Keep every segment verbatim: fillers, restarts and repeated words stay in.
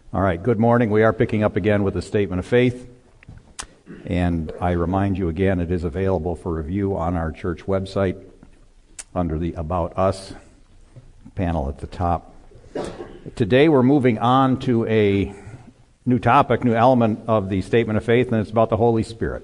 All right, good morning. We are picking up again with the statement of faith. And I remind you again, it is available for review on our church website under the About Us panel at the top. Today we're moving on to a new topic, new element of the statement of faith, and it's about the Holy Spirit.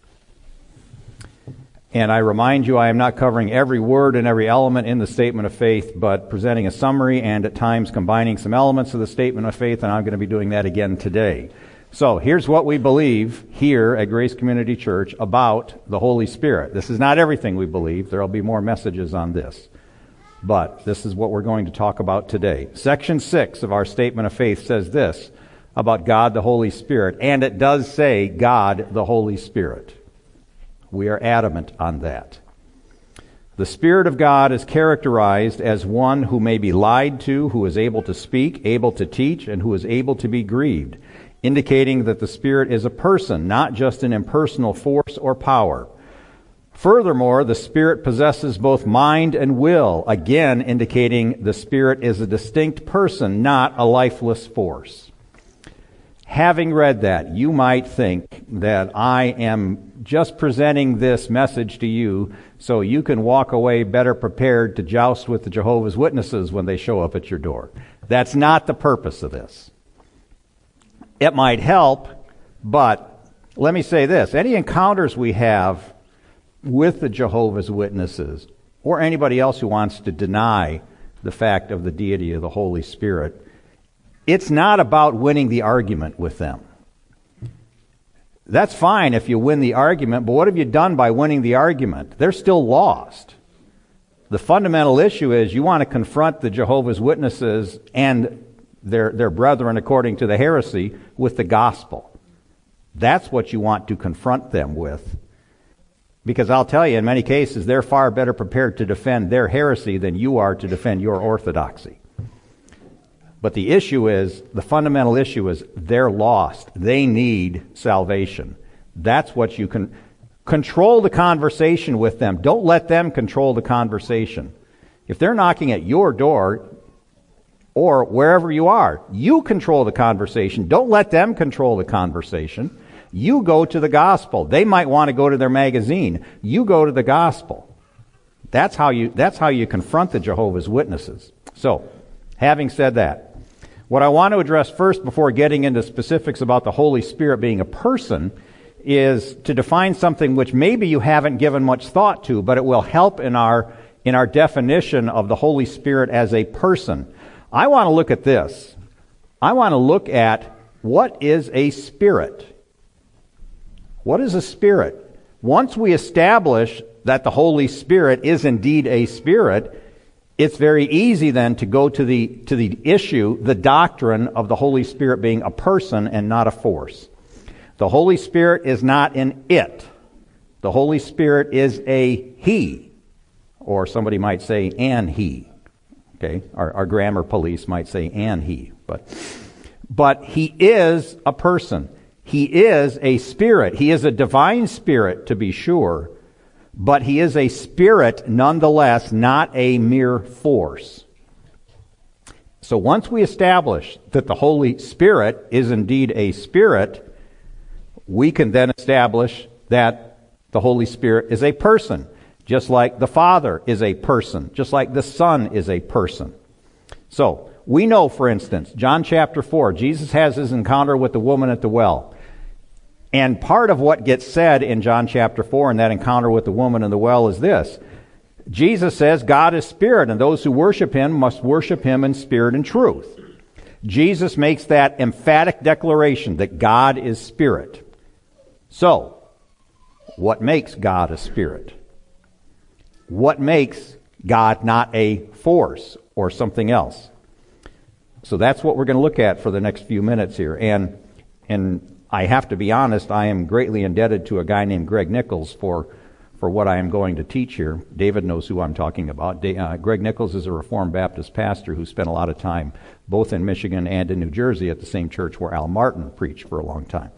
And I remind you, I am not covering every word and every element in the statement of faith, but presenting a summary and at times combining some elements of the statement of faith, and I'm going to be doing that again today. So here's what we believe here at Grace Community Church about the Holy Spirit. This is not everything we believe. There will be more messages on this. But this is what we're going to talk about today. Section six of our statement of faith says this about God the Holy Spirit, and it does say God the Holy Spirit. We are adamant on that. The Spirit of God is characterized as one who may be lied to, who is able to speak, able to teach, and who is able to be grieved, indicating that the Spirit is a person, not just an impersonal force or power. Furthermore, the Spirit possesses both mind and will, again indicating the Spirit is a distinct person, not a lifeless force. Having read that, you might think that I am just presenting this message to you so you can walk away better prepared to joust with the Jehovah's Witnesses when they show up at your door. That's not the purpose of this. It might help, but let me say this. Any encounters we have with the Jehovah's Witnesses or anybody else who wants to deny the fact of the deity of the Holy Spirit, it's not about winning the argument with them. That's fine if you win the argument, but what have you done by winning the argument? They're still lost. The fundamental issue is you want to confront the Jehovah's Witnesses and their, their brethren according to the heresy with the gospel. That's what you want to confront them with. Because I'll tell you, in many cases, they're far better prepared to defend their heresy than you are to defend your orthodoxy. But the issue is, the fundamental issue is, they're lost. They need salvation. That's what you can... Control the conversation with them. Don't let them control the conversation. If they're knocking at your door, or wherever you are, you control the conversation. Don't let them control the conversation. You go to the gospel. They might want to go to their magazine. You go to the gospel. That's how you, that's how you confront the Jehovah's Witnesses. So, having said that, what I want to address first before getting into specifics about the Holy Spirit being a person is to define something which maybe you haven't given much thought to, but it will help in our, in our definition of the Holy Spirit as a person. I want to look at this. I want to look at what is a spirit. What is a spirit? Once we establish that the Holy Spirit is indeed a spirit, it's very easy then to go to the to the issue, the doctrine of the Holy Spirit being a person and not a force. The Holy Spirit is not an it. The Holy Spirit is a he, or somebody might say an he. Okay, our, our grammar police might say an he, but but he is a person. He is a spirit. He is a divine spirit, to be sure. But he is a spirit nonetheless, not a mere force. So once we establish that the Holy Spirit is indeed a spirit, we can then establish that the Holy Spirit is a person, just like the Father is a person, just like the Son is a person. So we know, for instance, John chapter four, Jesus has his encounter with the woman at the well. And part of what gets said in John chapter four in that encounter with the woman in the well is this. Jesus says God is spirit, and those who worship him must worship him in spirit and truth. Jesus makes that emphatic declaration that God is spirit. So, what makes God a spirit? What makes God not a force or something else? So that's what we're going to look at for the next few minutes here. And and I have to be honest, I am greatly indebted to a guy named Greg Nichols for, for what I am going to teach here. David knows who I'm talking about. Uh, Greg Nichols is a Reformed Baptist pastor who spent a lot of time both in Michigan and in New Jersey at the same church where Al Martin preached for a long time.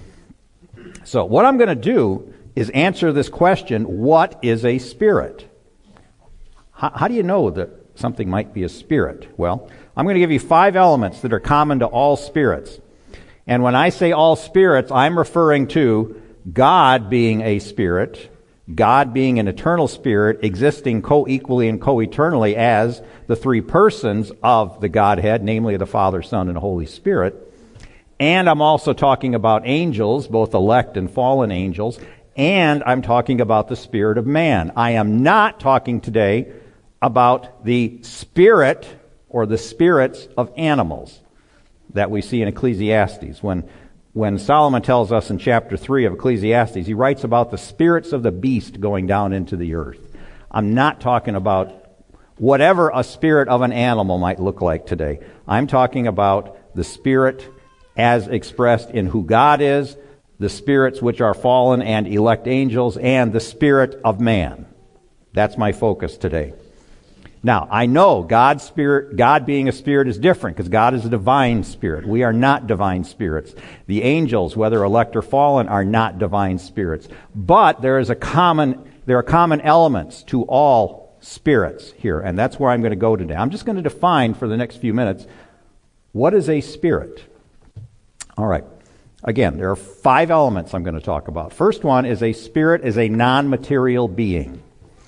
So what I'm going to do is answer this question, what is a spirit? How, how do you know that something might be a spirit. Well, I'm going to give you five elements that are common to all spirits. And when I say all spirits, I'm referring to God being a spirit, God being an eternal spirit, existing co-equally and co-eternally as the three persons of the Godhead, namely the Father, Son, and Holy Spirit. And I'm also talking about angels, both elect and fallen angels, and I'm talking about the spirit of man. I am not talking today about the spirit or the spirits of animals that we see in Ecclesiastes. When When Solomon tells us in chapter three of Ecclesiastes, he writes about the spirits of the beast going down into the earth. I'm not talking about whatever a spirit of an animal might look like today. I'm talking about the spirit as expressed in who God is, the spirits which are fallen and elect angels, and the spirit of man. That's my focus today. Now, I know God's spirit, God being a spirit is different because God is a divine spirit. We are not divine spirits. The angels, whether elect or fallen, are not divine spirits. But there is a common, there are common elements to all spirits here, and that's where I'm going to go today. I'm just going to define for the next few minutes what is a spirit. All right. Again, there are five elements I'm going to talk about. First one is a spirit is a non-material being.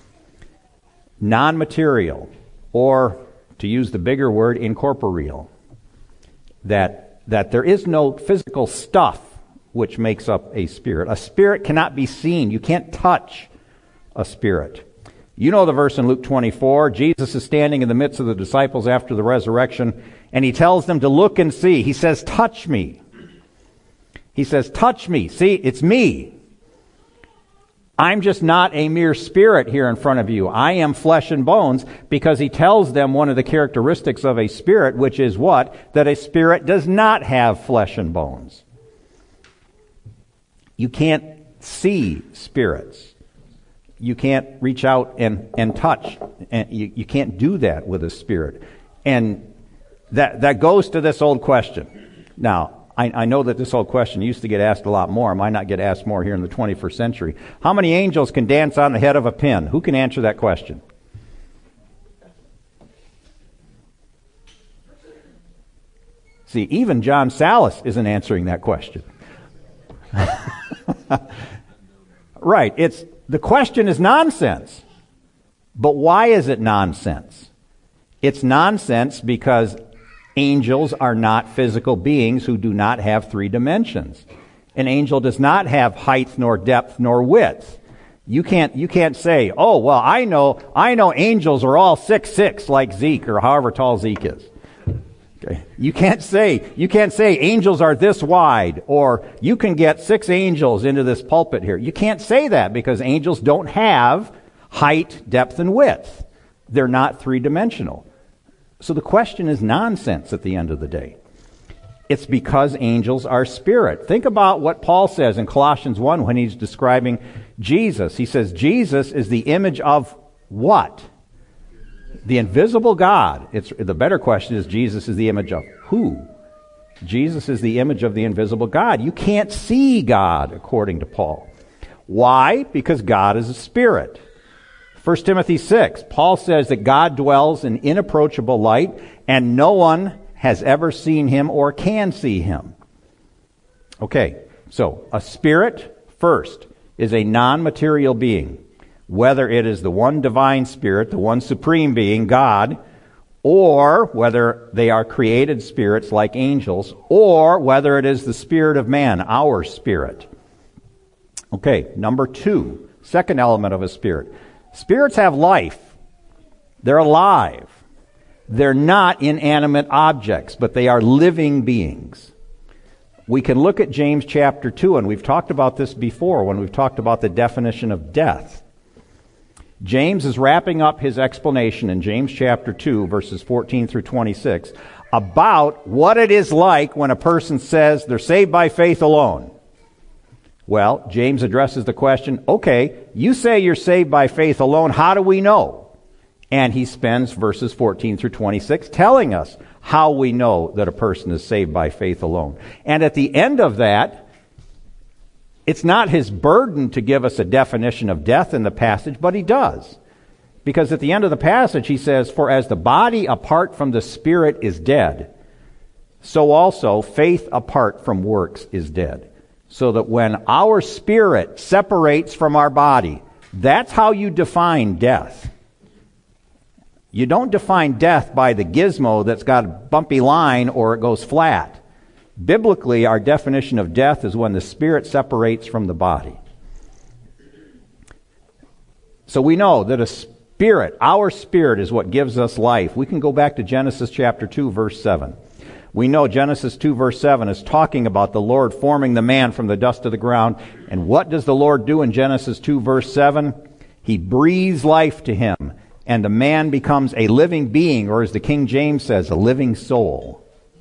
Non-material, or to use the bigger word, incorporeal. That, that there is no physical stuff which makes up a spirit. A spirit cannot be seen. You can't touch a spirit. You know the verse in Luke twenty-four. Jesus is standing in the midst of the disciples after the resurrection, and he tells them to look and see. He says, touch me. He says, touch me. See, it's me. I'm just not a mere spirit here in front of you. I am flesh and bones, because he tells them one of the characteristics of a spirit, which is what? That a spirit does not have flesh and bones. You can't see spirits. You can't reach out and, and touch. And you, you can't do that with a spirit. And that, that goes to this old question. Now, I, I know that this old question used to get asked a lot more. It might not get asked more here in the twenty-first century. How many angels can dance on the head of a pin? Who can answer that question? See, even John Salas isn't answering that question. Right. It's the question is nonsense. But why is it nonsense? It's nonsense because angels are not physical beings who do not have three dimensions. An angel does not have height, nor depth, nor width. You can't, you can't say, oh, well, I know, I know angels are all six six like Zeke, or however tall Zeke is. Okay. You can't say, you can't say angels are this wide, or you can get six angels into this pulpit here. You can't say that because angels don't have height, depth, and width. They're not three-dimensional. So the question is nonsense at the end of the day. It's because angels are spirit. Think about what Paul says in Colossians one when he's describing Jesus. He says Jesus is the image of what? The invisible God. It's, the better question is Jesus is the image of who? Jesus is the image of the invisible God. You can't see God, according to Paul. Why? Because God is a spirit. First Timothy six, Paul says that God dwells in inapproachable light, and no one has ever seen him or can see him. Okay, so a spirit, first, is a non-material being. Whether it is the one divine spirit, the one supreme being, God, or whether they are created spirits like angels, or whether it is the spirit of man, our spirit. Okay, number two, second element of a spirit. Spirits have life. They're alive. They're not inanimate objects, but they are living beings. We can look at James chapter two, and we've talked about this before when we've talked about the definition of death. James is wrapping up his explanation in James chapter two, verses fourteen through twenty-six, about what it is like when a person says they're saved by faith alone. Well, James addresses the question, okay, you say you're saved by faith alone, how do we know? And he spends verses fourteen through twenty-six telling us how we know that a person is saved by faith alone. And at the end of that, it's not his burden to give us a definition of death in the passage, but he does. Because at the end of the passage he says, "For as the body apart from the spirit is dead, so also faith apart from works is dead." So that when our spirit separates from our body, that's how you define death. You don't define death by the gizmo that's got a bumpy line or it goes flat. Biblically, our definition of death is when the spirit separates from the body. So we know that a spirit, our spirit, is what gives us life. We can go back to Genesis chapter two, verse seven. We know Genesis two, verse seven is talking about the Lord forming the man from the dust of the ground. And what does the Lord do in Genesis two, verse seven? He breathes life to him, and the man becomes a living being, or as the King James says, a living soul.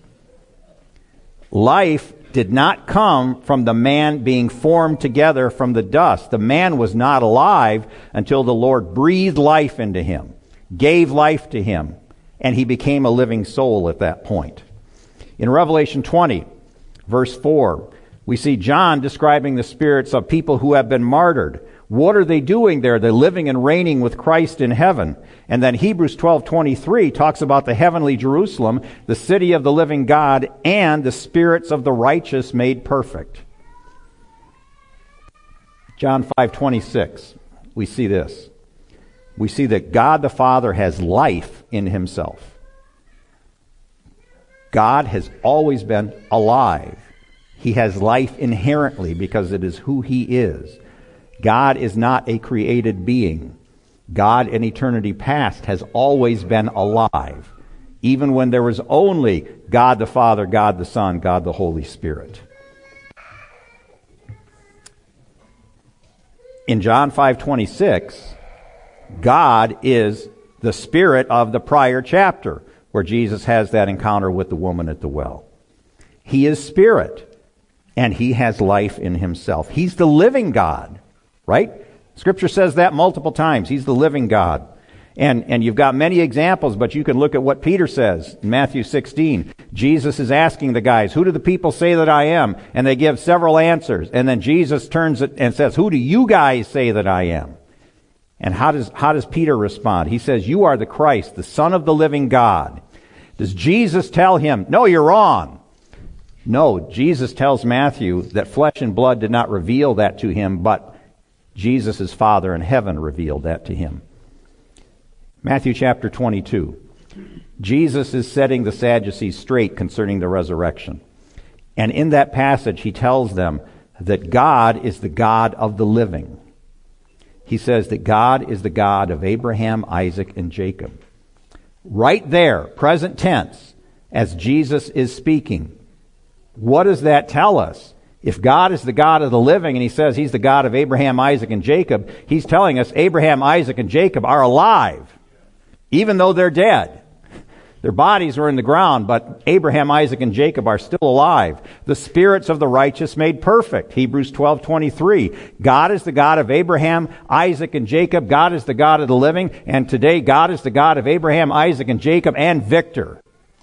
Life did not come from the man being formed together from the dust. The man was not alive until the Lord breathed life into him, gave life to him, and he became a living soul at that point. In Revelation twenty, verse four, we see John describing the spirits of people who have been martyred. What are they doing there? They're living and reigning with Christ in heaven. And then Hebrews twelve twenty-three talks about the heavenly Jerusalem, the city of the living God, and the spirits of the righteous made perfect. John five twenty-six, we see this. We see that God the Father has life in himself. God has always been alive. He has life inherently because it is who he is. God is not a created being. God in eternity past has always been alive, even when there was only God the Father, God the Son, God the Holy Spirit. In John five twenty-six, God is the spirit of the prior chapter, where Jesus has that encounter with the woman at the well. He is spirit, and he has life in himself. He's the living God. Right? Scripture says that multiple times. He's the living God. And, and you've got many examples, but you can look at what Peter says in Matthew sixteen. Jesus is asking the guys, "Who do the people say that I am?" And they give several answers. And then Jesus turns it and says, "Who do you guys say that I am?" And how does, how does Peter respond? He says, "You are the Christ, the Son of the living God." Does Jesus tell him, "No, you're wrong"? No, Jesus tells Matthew that flesh and blood did not reveal that to him, but Jesus' Father in heaven revealed that to him. Matthew chapter twenty-two. Jesus is setting the Sadducees straight concerning the resurrection. And in that passage, he tells them that God is the God of the living. He says that God is the God of Abraham, Isaac, and Jacob. Right there, present tense, as Jesus is speaking. What does that tell us? If God is the God of the living, and he says he's the God of Abraham, Isaac, and Jacob, he's telling us Abraham, Isaac, and Jacob are alive, even though they're dead. Their bodies are in the ground, but Abraham, Isaac, and Jacob are still alive. The spirits of the righteous made perfect. Hebrews twelve twenty-three. God is the God of Abraham, Isaac, and Jacob. God is the God of the living. And today, God is the God of Abraham, Isaac, and Jacob, and Victor.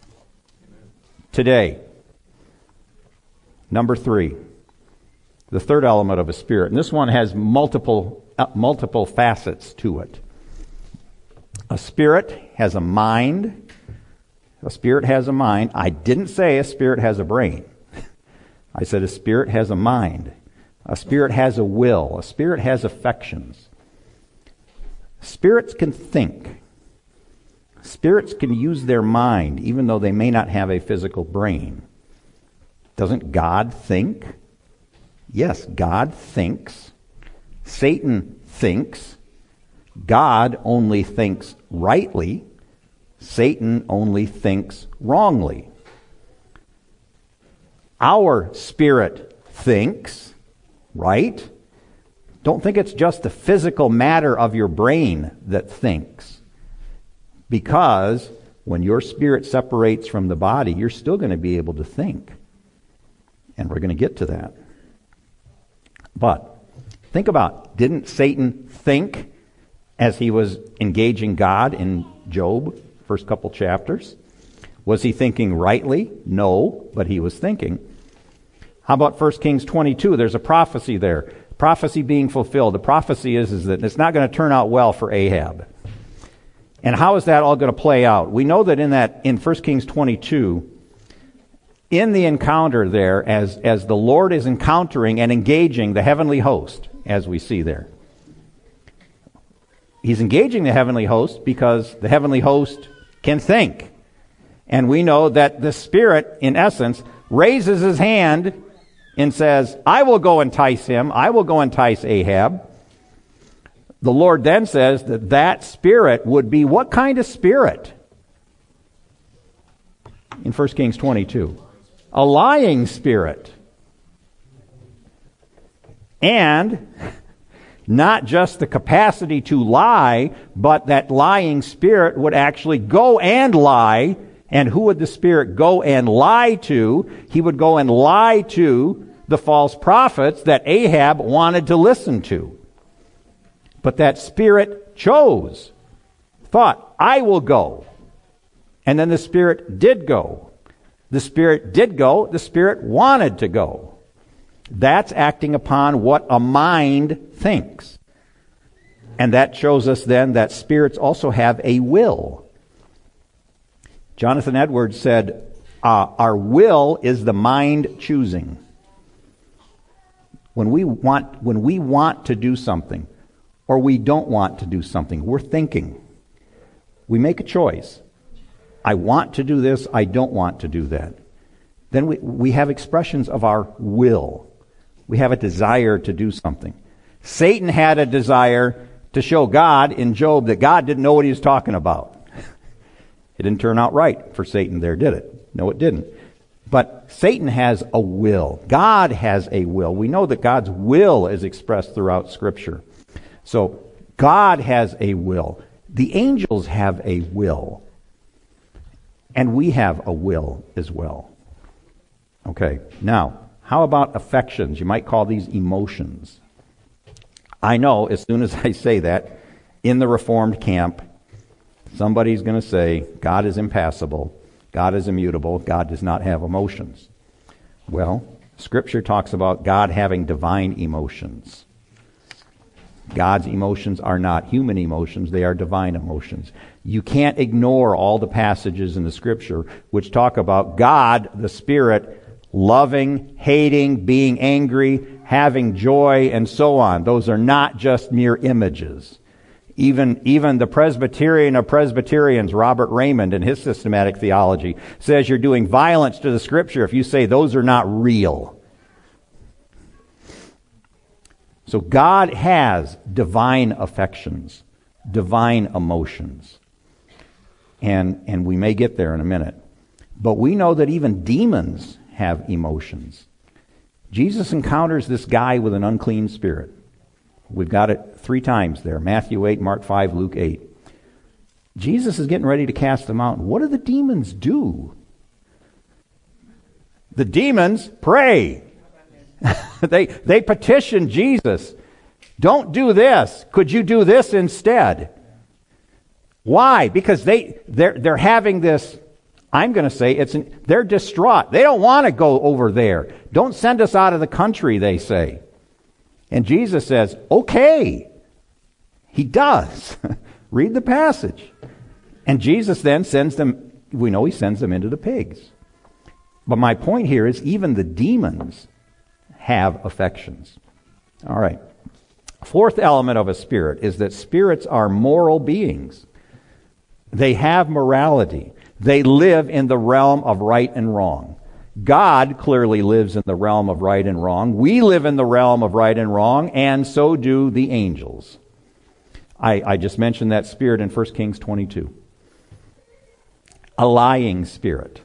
Today. Number three. The third element of a spirit. And this one has multiple, uh, multiple facets to it. A spirit has a mind. A spirit has a mind. I didn't say a spirit has a brain. I said a spirit has a mind. A spirit has a will. A spirit has affections. Spirits can think. Spirits can use their mind, even though they may not have a physical brain. Doesn't God think? Yes, God thinks. Satan thinks. God only thinks rightly. Satan only thinks wrongly. Our spirit thinks, right? Don't think it's just the physical matter of your brain that thinks. Because when your spirit separates from the body, you're still going to be able to think. And we're going to get to that. But think about, didn't Satan think as he was engaging God in Job, first couple chapters? Was he thinking rightly? No, but he was thinking. How about First Kings twenty-two? There's a prophecy there. Prophecy being fulfilled. The prophecy is, is that it's not going to turn out well for Ahab. And how is that all going to play out? We know that in that in First Kings twenty-two, in the encounter there, as, as the Lord is encountering and engaging the heavenly host, as we see there, he's engaging the heavenly host because the heavenly host can think. And we know that the Spirit, in essence, raises his hand and says, I will go entice him. I will go entice Ahab. The Lord then says that that spirit would be what kind of spirit? In First Kings twenty-two. A lying spirit. And not just the capacity to lie, but that lying spirit would actually go and lie. And who would the spirit go and lie to? He would go and lie to the false prophets that Ahab wanted to listen to. But that spirit chose, thought, I will go. And then the spirit did go. The spirit did go. The spirit wanted to go. That's acting upon what a mind thinks. And that shows us then that spirits also have a will. Jonathan Edwards said, uh, our will is the mind choosing. When we want, when we want to do something, or we don't want to do something, we're thinking. We make a choice. I want to do this, I don't want to do that. Then we, we have expressions of our will. We have a desire to do something. Satan had a desire to show God in Job that God didn't know what he was talking about. It didn't turn out right for Satan there, did it? No, it didn't. But Satan has a will. God has a will. We know that God's will is expressed throughout Scripture. So God has a will. The angels have a will. And we have a will as well. Okay, now, how about affections? You might call these emotions. I know as soon as I say that, in the Reformed camp, somebody's going to say, God is impassible, God is immutable, God does not have emotions. Well, Scripture talks about God having divine emotions. God's emotions are not human emotions, they are divine emotions. You can't ignore all the passages in the Scripture which talk about God, the Spirit, loving, hating, being angry, having joy, and so on. Those are not just mere images. Even, even the Presbyterian of Presbyterians, Robert Raymond, in his systematic theology, says you're doing violence to the Scripture if you say those are not real. So God has divine affections, divine emotions. And, and we may get there in a minute. But we know that even demons have emotions. Jesus encounters this guy with an unclean spirit. We've got it three times there. Matthew eight, Mark five, Luke eight. Jesus is getting ready to cast them out. What do the demons do? The demons pray. they, they petition Jesus. Don't do this. Could you do this instead? Why? Because they, they're, they're having this, I'm going to say, it's an, they're distraught. They don't want to go over there. Don't send us out of the country, they say. And Jesus says, okay. He does. Read the passage. And Jesus then sends them, we know he sends them into the pigs. But my point here is even the demons have affections. All right. Fourth element of a spirit is that spirits are moral beings. They have morality. They live in the realm of right and wrong. God clearly lives in the realm of right and wrong. We live in the realm of right and wrong, and so do the angels. I, I just mentioned that spirit in First Kings twenty-two. A lying spirit.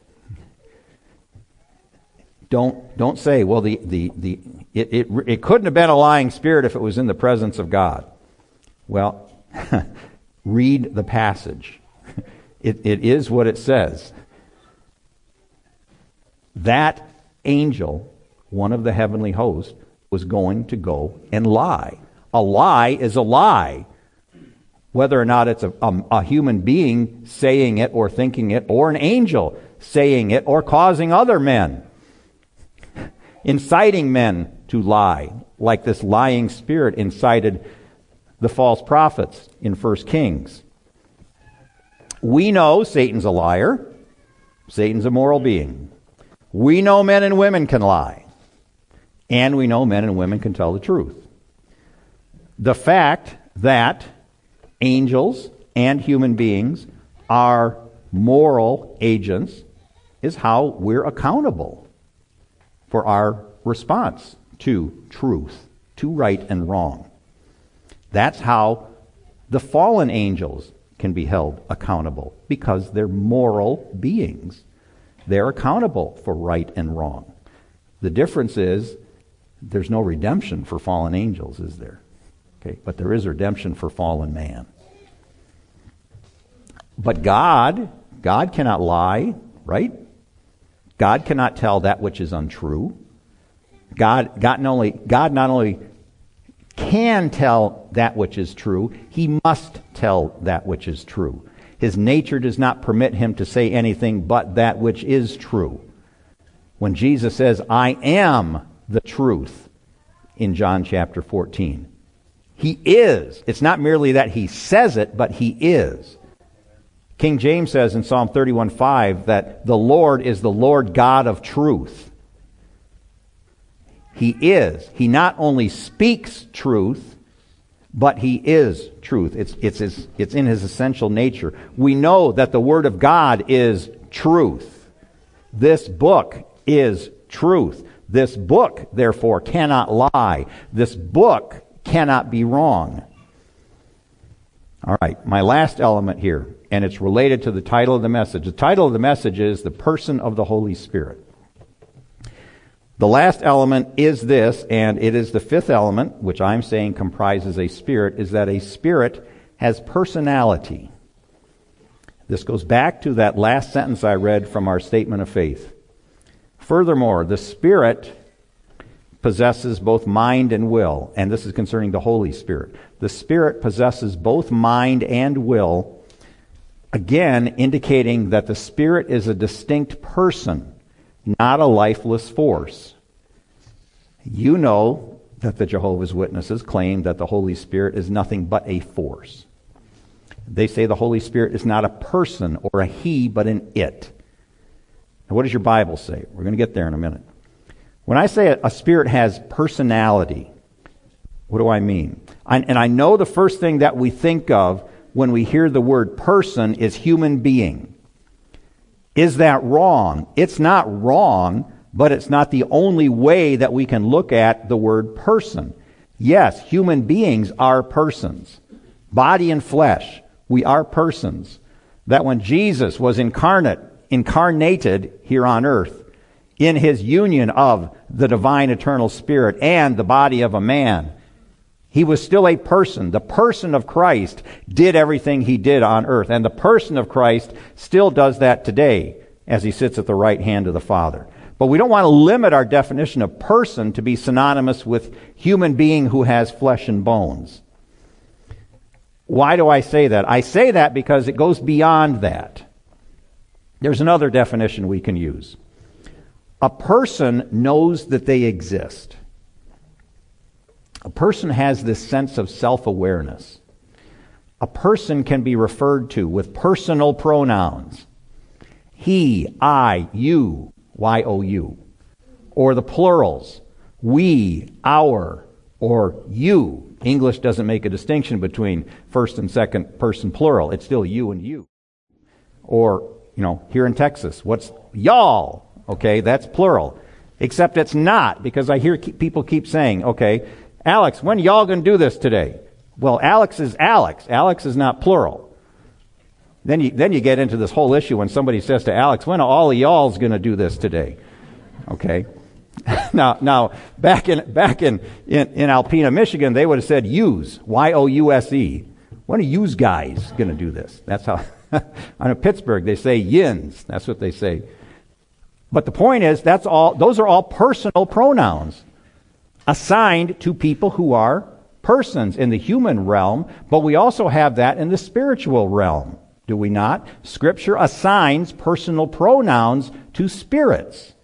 Don't don't say, well, the the the it, it it couldn't have been a lying spirit if it was in the presence of God. Well, read the passage. It it is what it says. That angel, one of the heavenly hosts, was going to go and lie. A lie is a lie. Whether or not it's a, a, a human being saying it or thinking it, or an angel saying it or causing other men, inciting men to lie, like this lying spirit incited the false prophets in First Kings. We know Satan's a liar. Satan's a moral being. We know men and women can lie. And we know men and women can tell the truth. The fact that angels and human beings are moral agents is how we're accountable for our response to truth, to right and wrong. That's how the fallen angels can be held accountable, because they're moral beings. They're accountable for right and wrong. The difference is there's no redemption for fallen angels, is there? Okay, but there is redemption for fallen man. But God, God cannot lie, right? God cannot tell that which is untrue. God, God not only, God not only can tell that which is true, he must tell that which is true. His nature does not permit him to say anything but that which is true. When Jesus says, I am the truth, in John chapter fourteen, he is. It's not merely that he says it, but he is. King James says in Psalm thirty-one five that the Lord is the Lord God of truth. He is. He not only speaks truth, but he is truth. It's, it's, his, it's in his essential nature. We know that the Word of God is truth. This book is truth. This book, therefore, cannot lie. This book cannot be wrong. All right, my last element here, and it's related to the title of the message. The title of the message is The Person of the Holy Spirit. The last element is this, and it is the fifth element, which I'm saying comprises a spirit, is that a spirit has personality. This goes back to that last sentence I read from our statement of faith. Furthermore, the Spirit possesses both mind and will, and this is concerning the Holy Spirit. The Spirit possesses both mind and will, again indicating that the Spirit is a distinct person, not a lifeless force. You know that the Jehovah's Witnesses claim that the Holy Spirit is nothing but a force. They say the Holy Spirit is not a person or a he, but an it. Now, what does your Bible say? We're going to get there in a minute. When I say a spirit has personality, what do I mean? I, and I know the first thing that we think of when we hear the word person is human being. Is that wrong? It's not wrong, but it's not the only way that we can look at the word person. Yes, human beings are persons. Body and flesh, we are persons. That when Jesus was incarnate, incarnated here on earth, in his union of the divine eternal Spirit and the body of a man, he was still a person. The person of Christ did everything he did on earth. And the person of Christ still does that today as he sits at the right hand of the Father. But we don't want to limit our definition of person to be synonymous with human being who has flesh and bones. Why do I say that? I say that because it goes beyond that. There's another definition we can use. A person knows that they exist. A person has this sense of self-awareness. A person can be referred to with personal pronouns. He, I, you, Y O U. Or the plurals. We, our, or you. English doesn't make a distinction between first and second person plural. It's still you and you. Or, you know, here in Texas, what's y'all? Okay, that's plural. Except it's not, because I hear keep, people keep saying, okay, Alex, when y'all going to do this today? Well, Alex is Alex. Alex is not plural. Then you, then you get into this whole issue when somebody says to Alex, when are all of y'all's going to do this today? Okay. now, now back in back in, in, in Alpena, Michigan, they would have said yous, Y O U S E. When are yous guys going to do this? That's how, in Pittsburgh, they say yins. That's what they say. But the point is, that's all. Those are all personal pronouns assigned to people who are persons in the human realm, but we also have that in the spiritual realm, do we not? Scripture assigns personal pronouns to spirits.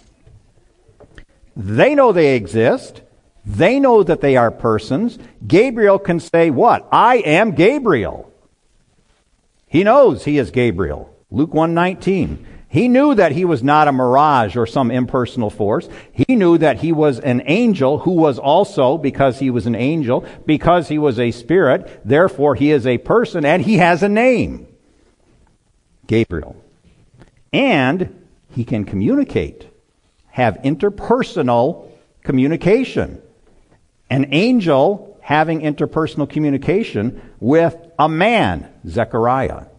They know they exist. They know that they are persons. Gabriel can say what? I am Gabriel. He knows he is Gabriel. Luke one nineteen. He knew that he was not a mirage or some impersonal force. He knew that he was an angel who was also, because he was an angel, because he was a spirit, therefore he is a person and he has a name. Gabriel. And he can communicate, have interpersonal communication. An angel having interpersonal communication with a man, Zechariah.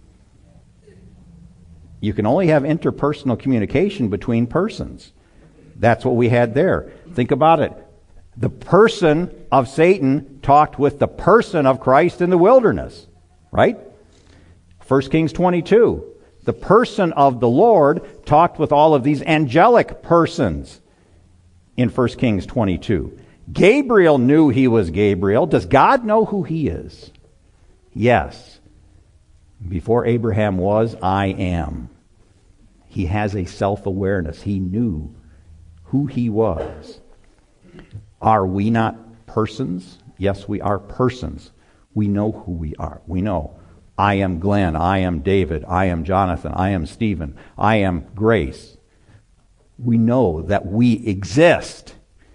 You can only have interpersonal communication between persons. That's what we had there. Think about it. The person of Satan talked with the person of Christ in the wilderness, right? First Kings twenty-two. The person of the Lord talked with all of these angelic persons in First Kings twenty-two. Gabriel knew he was Gabriel. Does God know who he is? Yes. Before Abraham was, I am. He has a self-awareness. He knew who he was. Are we not persons? Yes, we are persons. We know who we are. We know. I am Glenn. I am David. I am Jonathan. I am Stephen. I am Grace. We know that we exist.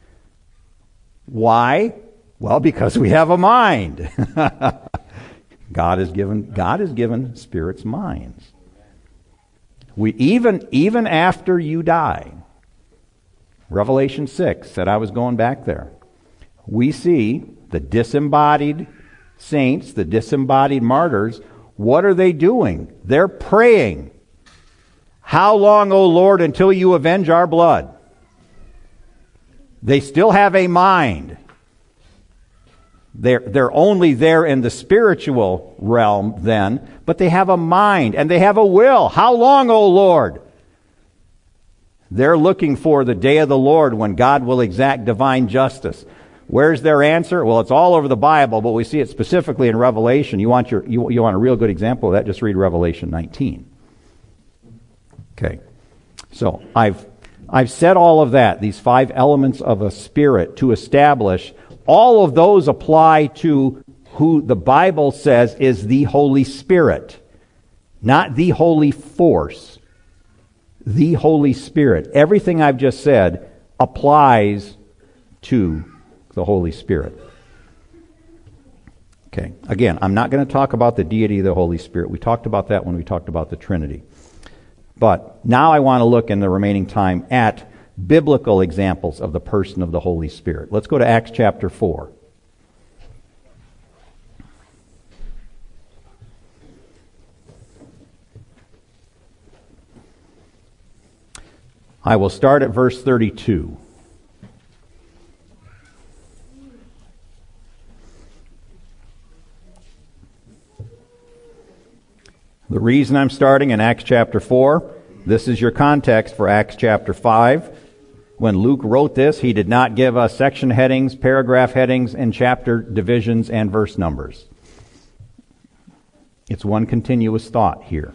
Why? Well, because we have a mind. God has given, God has given spirits minds. We even, even after you die, Revelation six said I was going back there. We see the disembodied saints, the disembodied martyrs. What are they doing? They're praying. How long, O Lord, until you avenge our blood? They still have a mind. They're, they're only there in the spiritual realm then, but they have a mind and they have a will. How long, O Lord? They're looking for the day of the Lord when God will exact divine justice. Where's their answer? Well, it's all over the Bible, but we see it specifically in Revelation. You want your you, you want a real good example of that? Just read Revelation nineteen. Okay. So I've I've said all of that, these five elements of a spirit, to establish all of those apply to who the Bible says is the Holy Spirit, not the Holy Force. The Holy Spirit. Everything I've just said applies to the Holy Spirit. Okay. Again, I'm not going to talk about the deity of the Holy Spirit. We talked about that when we talked about the Trinity. But now I want to look in the remaining time at biblical examples of the person of the Holy Spirit. Let's go to Acts chapter four. I will start at verse thirty-two. The reason I'm starting in Acts chapter four, this is your context for Acts chapter five. When Luke wrote this, he did not give us section headings, paragraph headings, and chapter divisions and verse numbers. It's one continuous thought here.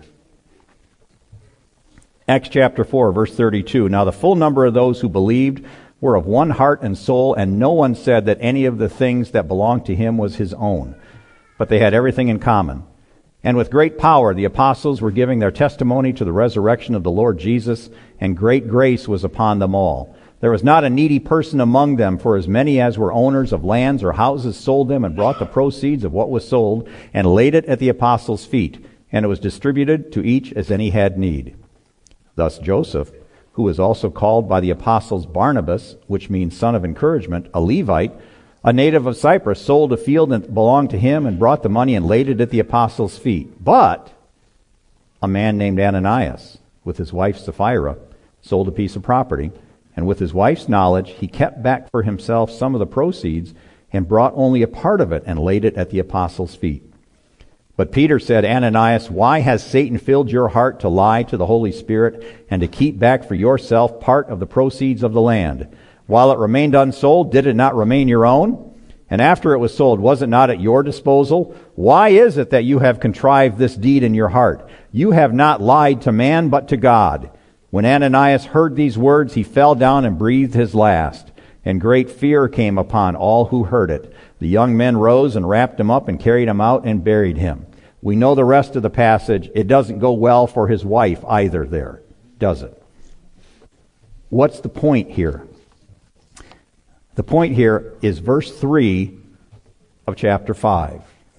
Acts chapter four, verse thirty-two. Now the full number of those who believed were of one heart and soul, and no one said that any of the things that belonged to him was his own, but they had everything in common. And with great power the apostles were giving their testimony to the resurrection of the Lord Jesus, and great grace was upon them all. There was not a needy person among them, for as many as were owners of lands or houses sold them and brought the proceeds of what was sold and laid it at the apostles' feet, and it was distributed to each as any had need. Thus Joseph, who was also called by the apostles Barnabas, which means son of encouragement, a Levite, a native of Cyprus, sold a field that belonged to him and brought the money and laid it at the apostles' feet. But a man named Ananias, with his wife Sapphira, sold a piece of property, and with his wife's knowledge he kept back for himself some of the proceeds and brought only a part of it and laid it at the apostles' feet. But Peter said, Ananias, why has Satan filled your heart to lie to the Holy Spirit and to keep back for yourself part of the proceeds of the land? While it remained unsold, did it not remain your own? And after it was sold, was it not at your disposal? Why is it that you have contrived this deed in your heart? You have not lied to man, but to God. When Ananias heard these words, he fell down and breathed his last. And great fear came upon all who heard it. The young men rose and wrapped him up and carried him out and buried him. We know the rest of the passage. It doesn't go well for his wife either there, does it? What's the point here? The point here is verse three of chapter five.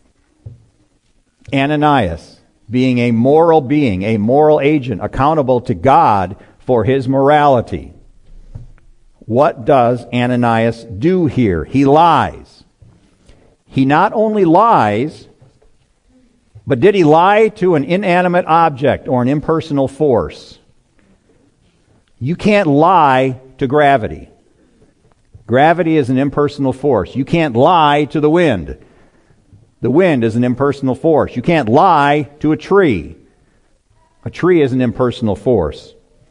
Ananias, being a moral being, a moral agent, accountable to God for his morality. What does Ananias do here? He lies. He not only lies, but did he lie to an inanimate object or an impersonal force? You can't lie to gravity. Gravity is an impersonal force. You can't lie to the wind. The wind is an impersonal force. You can't lie to a tree. A tree is an impersonal force.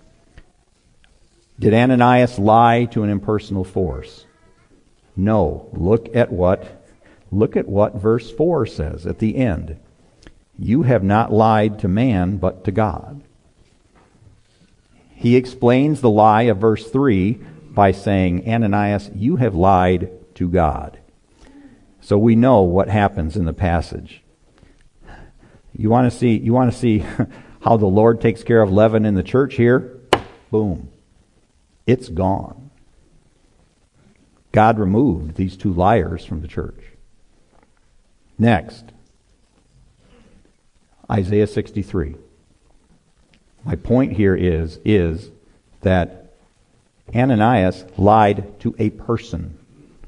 Did Ananias lie to an impersonal force? No. Look at what look at what verse four says at the end. You have not lied to man, but to God. He explains the lie of verse three by saying, Ananias, you have lied to God. So we know what happens in the passage. You want to see, you want to see how the Lord takes care of leaven in the church here? Boom. It's gone. God removed these two liars from the church. Next, Isaiah sixty-three. My point here is, is that Ananias lied to a person.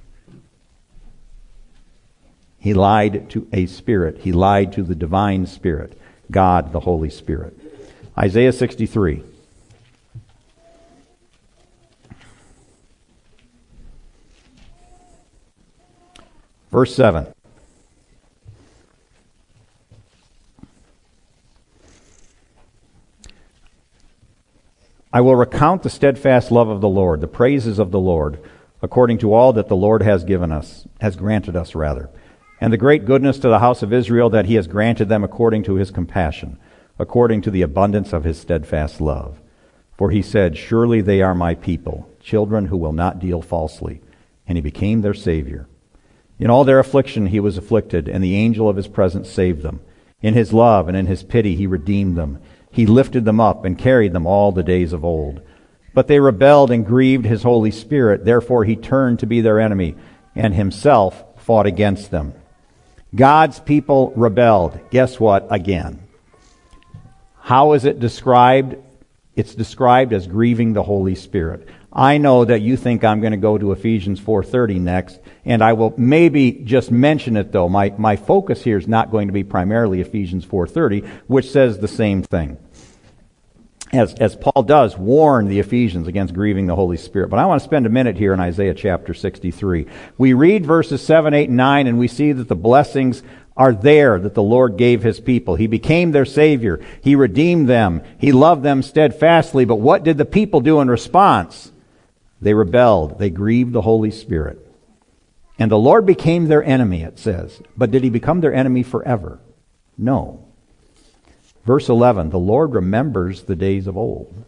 He lied to a spirit. He lied to the divine spirit, God, the Holy Spirit. Isaiah sixty-three. Verse seven. I will recount the steadfast love of the Lord, the praises of the Lord, according to all that the Lord has given us, has granted us rather, and the great goodness to the house of Israel, that he has granted them according to his compassion, according to the abundance of his steadfast love. For he said, surely they are my people, children who will not deal falsely. And he became their Savior. In all their affliction he was afflicted, and the angel of his presence saved them. In his love and in his pity he redeemed them. He lifted them up and carried them all the days of old. But they rebelled and grieved his Holy Spirit. Therefore he turned to be their enemy, and himself fought against them. God's people rebelled. Guess what? Again. How is it described? It's described as grieving the Holy Spirit. I know that you think I'm going to go to Ephesians four thirty next, and I will maybe just mention it though. My, my focus here is not going to be primarily Ephesians four thirty, which says the same thing. As, as Paul does warn the Ephesians against grieving the Holy Spirit. But I want to spend a minute here in Isaiah chapter sixty-three. We read verses seven, eight, and nine, and we see that the blessings are there that the Lord gave his people. He became their Savior. He redeemed them. He loved them steadfastly. But what did the people do in response? They rebelled. They grieved the Holy Spirit. And the Lord became their enemy, it says. But did he become their enemy forever? No. Verse eleven, the Lord remembers the days of old.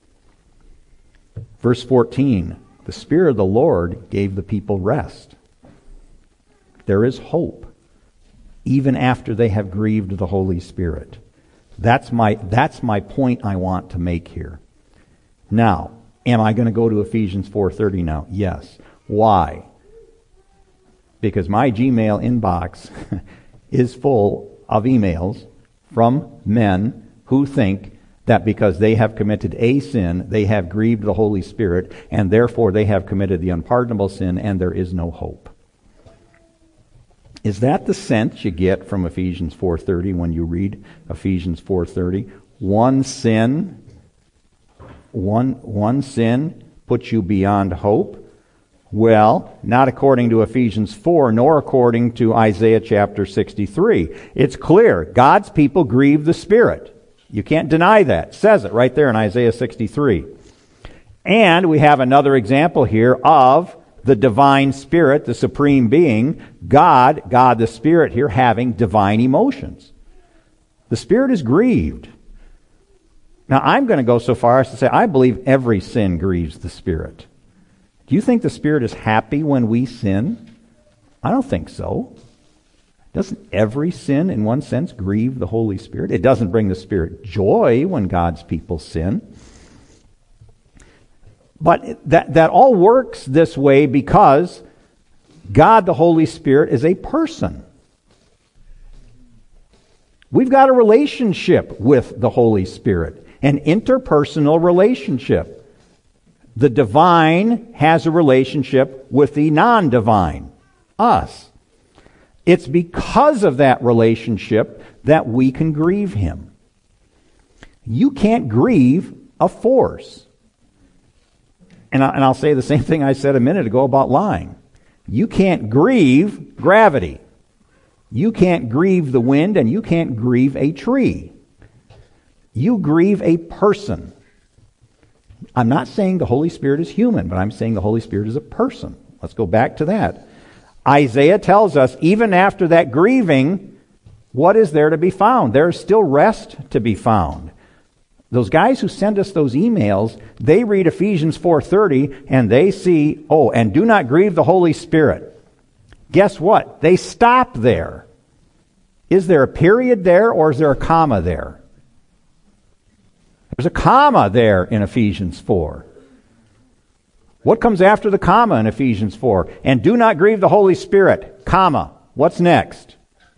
Verse fourteen, the Spirit of the Lord gave the people rest. There is hope, even after they have grieved the Holy Spirit. That's my, that's my point I want to make here. Now, am I going to go to Ephesians four thirty now? Yes. Why? Because my Gmail inbox is full of emails from men who think that because they have committed a sin, they have grieved the Holy Spirit, and therefore they have committed the unpardonable sin, and there is no hope. Is that the sense you get from Ephesians four thirty when you read Ephesians four thirty? One sin, one, one sin puts you beyond hope? Well, not according to Ephesians four, nor according to Isaiah chapter sixty-three. It's clear. God's people grieve the Spirit. You can't deny that. It says it right there in Isaiah sixty-three. And we have another example here of the divine Spirit, the supreme being, God, God the Spirit here having divine emotions. The Spirit is grieved. Now, I'm going to go so far as to say I believe every sin grieves the Spirit. Do you think the Spirit is happy when we sin? I don't think so. Doesn't every sin, in one sense, grieve the Holy Spirit? It doesn't bring the Spirit joy when God's people sin. But that, that all works this way because God, the Holy Spirit, is a person. We've got a relationship with the Holy Spirit, an interpersonal relationship. The divine has a relationship with the non-divine, us. It's because of that relationship that we can grieve him. You can't grieve a force. And, I, and I'll say the same thing I said a minute ago about lying. You can't grieve gravity. You can't grieve the wind, and you can't grieve a tree. You grieve a person. I'm not saying the Holy Spirit is human, but I'm saying the Holy Spirit is a person. Let's go back to that. Isaiah tells us, even after that grieving, what is there to be found? There is still rest to be found. Those guys who send us those emails, they read Ephesians four thirty, and they see, oh, and do not grieve the Holy Spirit. Guess what? They stop there. Is there a period there, or is there a comma there? There's a comma there in Ephesians four. What comes after the comma in Ephesians four? And do not grieve the Holy Spirit, comma. What's next?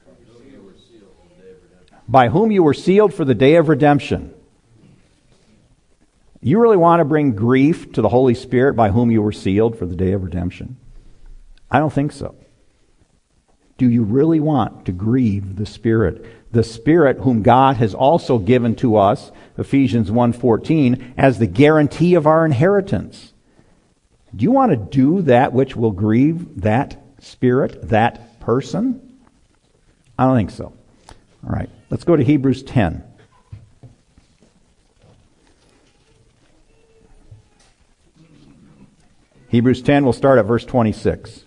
By whom you were sealed for the day of redemption. You really want to bring grief to the Holy Spirit by whom you were sealed for the day of redemption? I don't think so. Do you really want to grieve the Spirit? The Spirit whom God has also given to us, Ephesians one fourteen, as the guarantee of our inheritance. Do you want to do that which will grieve that Spirit, that person? I don't think so. All right, let's go to Hebrews ten. Hebrews ten, we'll start at verse twenty-six.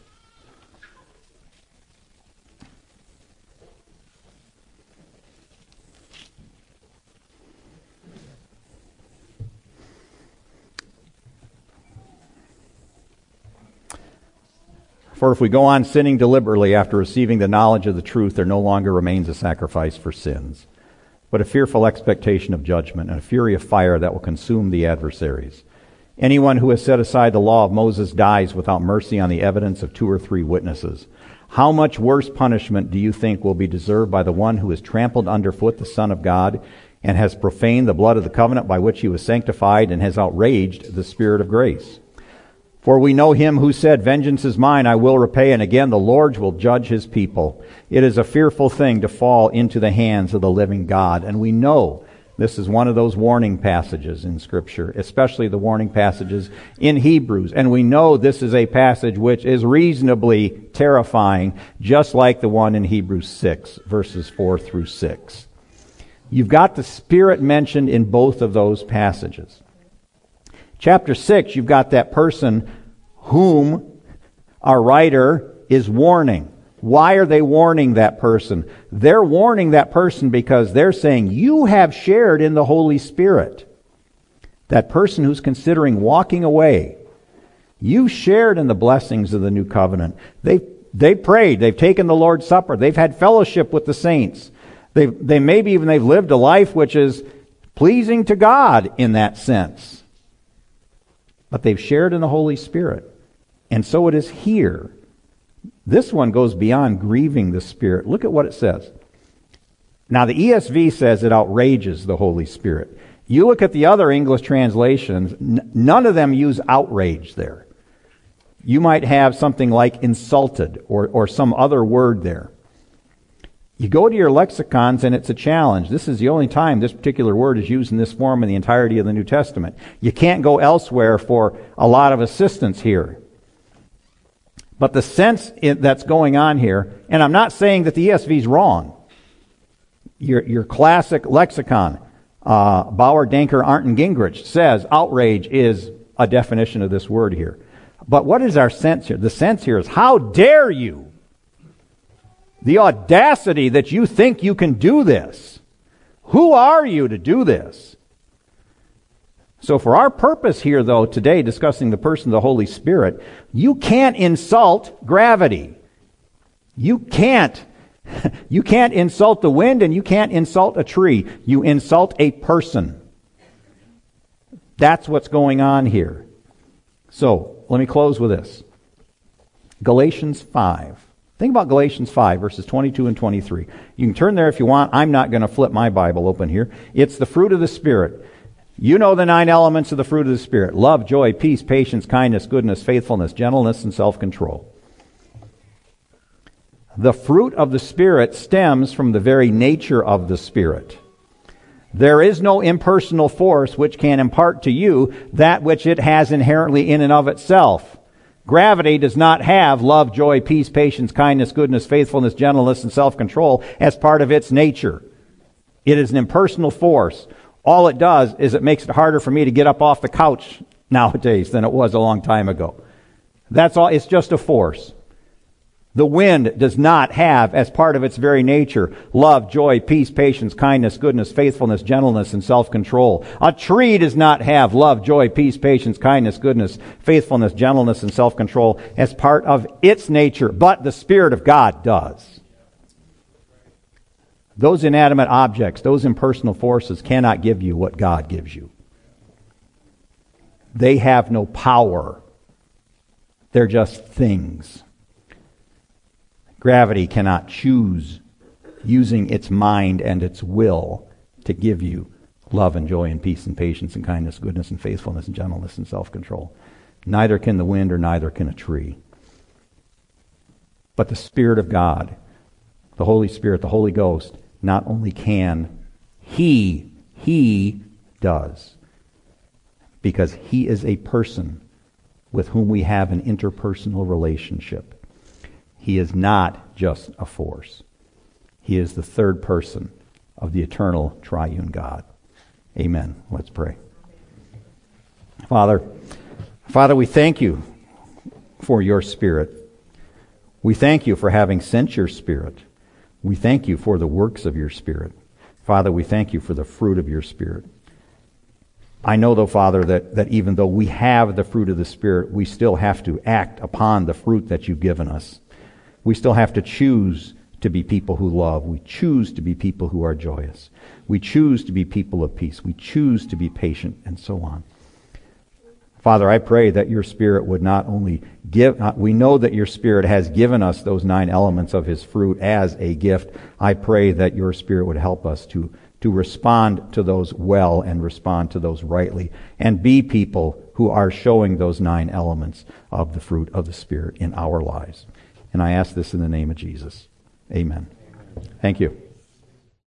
For if we go on sinning deliberately after receiving the knowledge of the truth, there no longer remains a sacrifice for sins, but a fearful expectation of judgment and a fury of fire that will consume the adversaries. Anyone who has set aside the law of Moses dies without mercy on the evidence of two or three witnesses. How much worse punishment do you think will be deserved by the one who has trampled underfoot the Son of God and has profaned the blood of the covenant by which he was sanctified and has outraged the Spirit of grace? For we know him who said, vengeance is mine, I will repay, and again the Lord will judge his people. It is a fearful thing to fall into the hands of the living God. And we know this is one of those warning passages in Scripture, especially the warning passages in Hebrews. And we know this is a passage which is reasonably terrifying, just like the one in Hebrews six, verses four through six. You've got the Spirit mentioned in both of those passages. Chapter six, you've got that person whom our writer is warning. Why are they warning that person? They're warning that person because they're saying, you have shared in the Holy Spirit. That person who's considering walking away, you shared in the blessings of the new covenant. They they prayed, they've taken the Lord's Supper, they've had fellowship with the saints. They they maybe even they've lived a life which is pleasing to God in that sense. But they've shared in the Holy Spirit. And so it is here. This one goes beyond grieving the Spirit. Look at what it says. Now the E S V says it outrages the Holy Spirit. You look at the other English translations, n- none of them use outrage there. You might have something like insulted or, or some other word there. You go to your lexicons and it's a challenge. This is the only time this particular word is used in this form in the entirety of the New Testament. You can't go elsewhere for a lot of assistance here. But the sense that's going on here, and I'm not saying that the E S V is wrong. Your, your classic lexicon, uh, Bauer, Danker, Arndt, and Gingrich says outrage is a definition of this word here. But what is our sense here? The sense here is, how dare you? The audacity that you think you can do this. Who are you to do this? So for our purpose here, though, today, discussing the person of the Holy Spirit, you can't insult gravity. You can't You can't insult the wind and you can't insult a tree. You insult a person. That's what's going on here. So, let me close with this. Galatians five. Think about Galatians five, verses twenty-two and twenty-three. You can turn there if you want. I'm not going to flip my Bible open here. It's the fruit of the Spirit. You know the nine elements of the fruit of the Spirit. Love, joy, peace, patience, kindness, goodness, faithfulness, gentleness, and self-control. The fruit of the Spirit stems from the very nature of the Spirit. There is no impersonal force which can impart to you that which it has inherently in and of itself. Gravity does not have love, joy, peace, patience, kindness, goodness, faithfulness, gentleness, and self-control as part of its nature. It is an impersonal force. All it does is it makes it harder for me to get up off the couch nowadays than it was a long time ago. That's all. It's just a force. The wind does not have, as part of its very nature, love, joy, peace, patience, kindness, goodness, faithfulness, gentleness, and self-control. A tree does not have love, joy, peace, patience, kindness, goodness, faithfulness, gentleness, and self-control as part of its nature, but the Spirit of God does. Those inanimate objects, those impersonal forces cannot give you what God gives you. They have no power. They're just things. Gravity cannot choose using its mind and its will to give you love and joy and peace and patience and kindness, goodness and faithfulness and gentleness and self-control. Neither can the wind or neither can a tree. But the Spirit of God, the Holy Spirit, the Holy Ghost, not only can, He, He does. Because He is a person with whom we have an interpersonal relationship. He is not just a force. He is the third person of the eternal triune God. Amen. Let's pray. Father, Father, we thank you for your Spirit. We thank you for having sent your Spirit. We thank you for the works of your Spirit. Father, we thank you for the fruit of your Spirit. I know, though, Father, that, that even though we have the fruit of the Spirit, we still have to act upon the fruit that you've given us. We still have to choose to be people who love. We choose to be people who are joyous. We choose to be people of peace. We choose to be patient, and so on. Father, I pray that your Spirit would not only give, we know that your Spirit has given us those nine elements of his fruit as a gift. I pray that your Spirit would help us to, to respond to those well and respond to those rightly and be people who are showing those nine elements of the fruit of the Spirit in our lives. And I ask this in the name of Jesus. Amen. Thank you.